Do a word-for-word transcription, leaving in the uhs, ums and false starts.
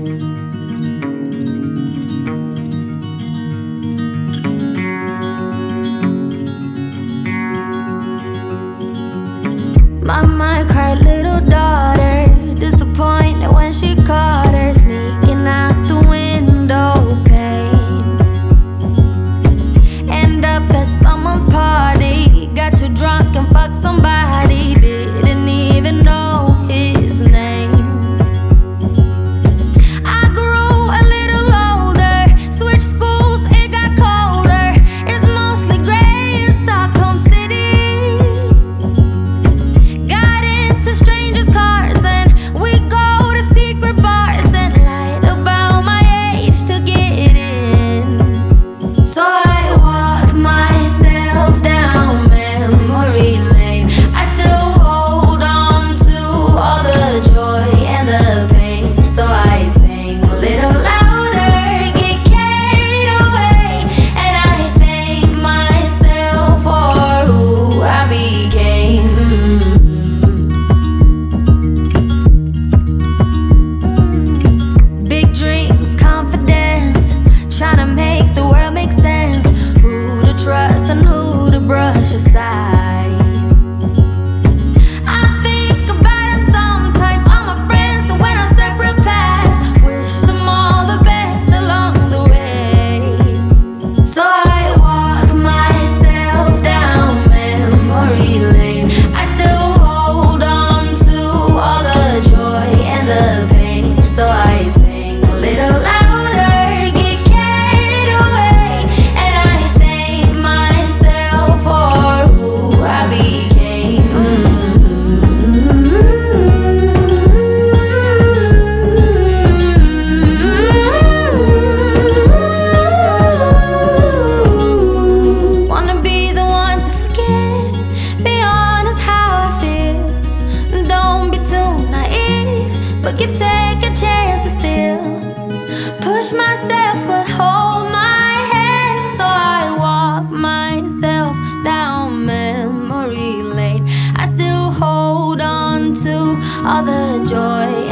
Mama cried, little daughter, disappointed when she caught her sneaking out the window pane. End up at someone's party, got too drunk and fucked somebody, didn't even know his name. I grew a little older, switched schools, it got colder. It's mostly gray in Stockholm City. Got into strangers' cars and we go to secret bars and lied about my age to get in. So I walk myself down memory lane. I still hold on to all the joy and the pain. So I sing a little louder, get carried away, and I thank myself for who I became. Big dreams, confidence, trying to make the world make sense. Who to trust and who to brush aside. I think about them sometimes, all my friends who went on separate paths. Wish them all the best along the way. So I walk myself down memory lane. I still hold on to all the joy and the pain. So I sing a little louder, get carried away, and I thank myself for who I became. Wanna be the one to forget, be honest how I feel. Don't be too naive, but give second chances still. Push myself but hold my hand. So I walk myself down memory lane. I still hold on to all the joy